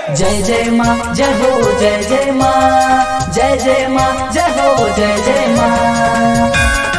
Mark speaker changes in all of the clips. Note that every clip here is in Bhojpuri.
Speaker 1: जय जय माँ जय हो जय जय माँ, जय जय माँ जय हो जय जय माँ।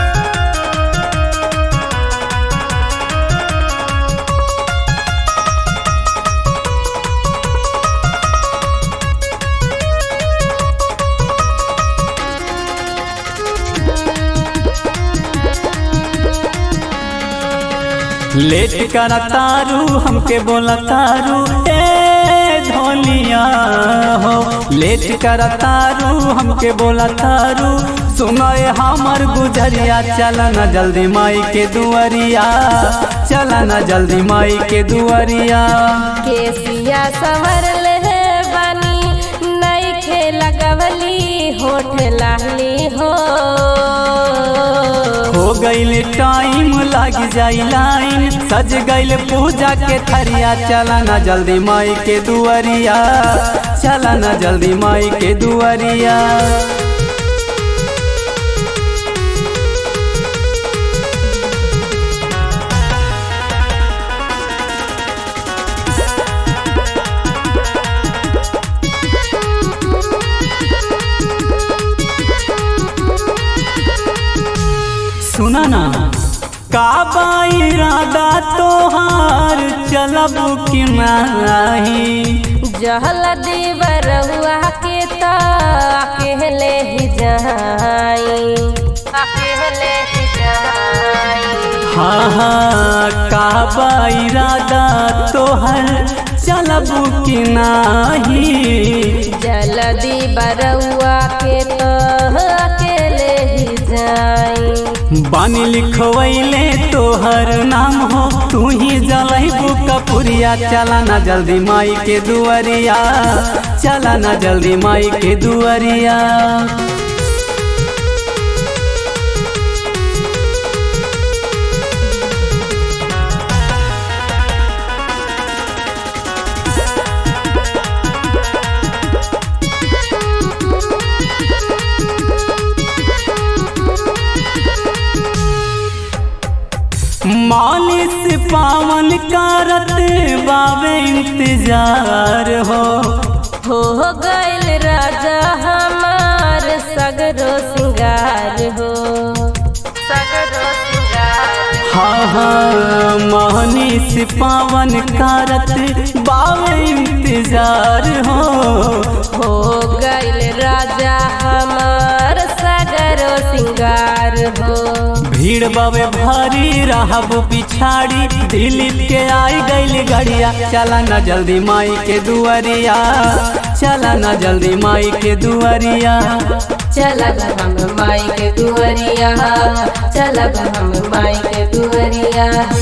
Speaker 2: लेट कर तारू हमके बोला तारू ए धोलिया हो, लेट कर तारू हमके बोला तारू सुनाए हमर गुजरिया। चला न जल्दी माई के दुआरिया, चला न जल्दी माई के दुआरिया।
Speaker 3: केसिया संवर ले बानी नई खे लगवली होठ लाली हो
Speaker 2: गईल टाइम लाग जाई लाइन, सज गईल पूजा के थरिया। चला न जल्दी माई के दुआरिया, चला न जल्दी माई के दुआरिया। सुना ना काबा इरादा तोहार चलब कि नाही,
Speaker 3: जहल दीवरुआ के ता अकेले ही जाई, अकेले ही जाई।
Speaker 2: हाँ हाँ काबा इरादा तोहर चलब कि नाही,
Speaker 3: जल्दी बरुआ के तो अकेले ही जाई।
Speaker 2: बानी लिखवैले तोहर नाम हो, तू ही जलैबू कपुरिया। चला न जल्दी माई के दुआरिया, चला न जल्दी माई के दुआरिया। मालिश पावन करत बाबे इंतजार हो
Speaker 3: गइल राजा हमार सगरो सिंगार हो, सगरो सिंगार।
Speaker 2: हाँ हाँ मालिश पावन करत बाबे इंतजार हो
Speaker 3: गइल राजा हमार सगरो सिंगार हो।
Speaker 2: भीड़ बाबे भारी रहब पिछाड़ी, दिलीप के आई गईल गड़िया। चला न जल्दी माई के दुआरिया, चला न जल्दी माई के दुआरिया।
Speaker 3: चलब हम माई के दुआरिया, चलब हम माई के दुआरिया।